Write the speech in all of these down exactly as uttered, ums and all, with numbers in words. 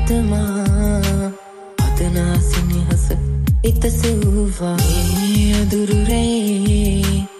හිතමා අදනා සිනහස ඉතසෙව්වා මේ අදුරුරේ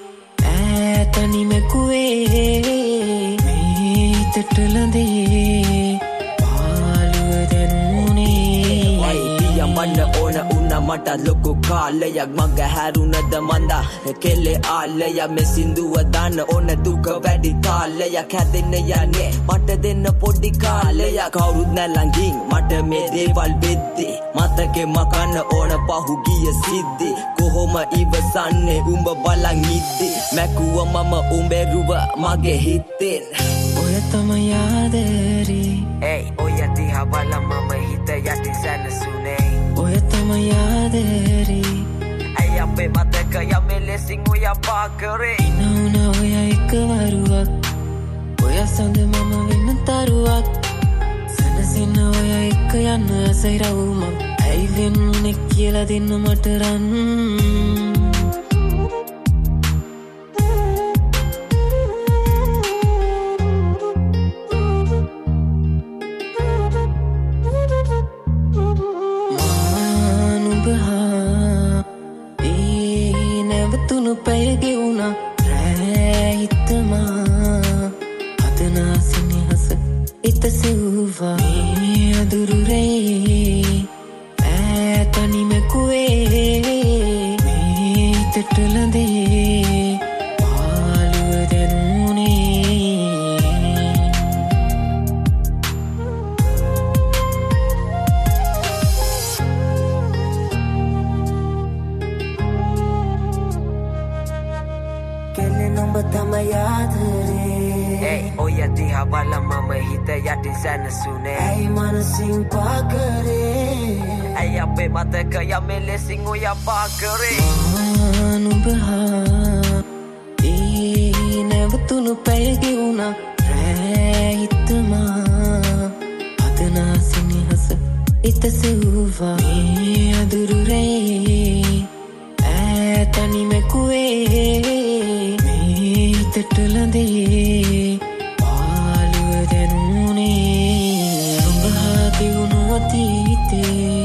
ඈතනිමකුවේ මේ හිතටලඳේ පාළුව දැනුනේ වයිදිය මන්න ඕන උන්න මට ලොකු කාලයක් මග හැරුණද මන්දා කෙල්ලේ ආලය මේ සින්දුව දාන්න ඕන දුක වැඩි තාලයක් හැදෙන්න යන්නේ මට දෙන්න පොඩි කාලයක් කවුරුත් නැලඟින් මට මේ දේවල් වෙද්දි මතකෙ මකන්න ඕන පහුගිය සිද්ධි කොහොම ඉවසන්නේ උඹ බලන් ඉද්දි මැකුව මම උඹෙරුව මගේ හිතෙන් ඔය තමයි ආදරේ ඒ ඔය දිහා බලන් මම හිත යටි සැනසුනේ ඔය තමයි ආදරේ ඇයි අපේ මතකය මෙලෙසින් ඔය පාකරේ නෝන ඔය එකවරුවක් ඔය සඳ මම වෙන තරුවක් සැනසෙන්න ඔය එක යන්න සයිරවුමක් ඇයි වෙන්නේ කියලා දෙන්න මට රන් පැයගෙවුණා රෑ හිතමා අදනා සිනහස ඉතසෙව්වා මේ අදුරුරේ ඈතනිමකුවේ මේ හිතටලඳේ පාළුව දැනුනේ නුඹ තමයි ආදරේ ඒ ඔය දිහා බලන් මම හිත යටි සැනසුනේ ඇයි මනසින් පාකරේ ඇයි අපේ මතකය මෙලෙසින් ඔය පාකරේ නුඹ හා ඒ නැවතුණු පැයගෙවුණා රෑ හිතමා අදනා සිනහස ඉතසෙව්වා මේ අදුරුරේ ඈතනිමකුවේ හිතටලඳේ පාළුව දැනුනේ උඹ හා දියුණු අතීතේ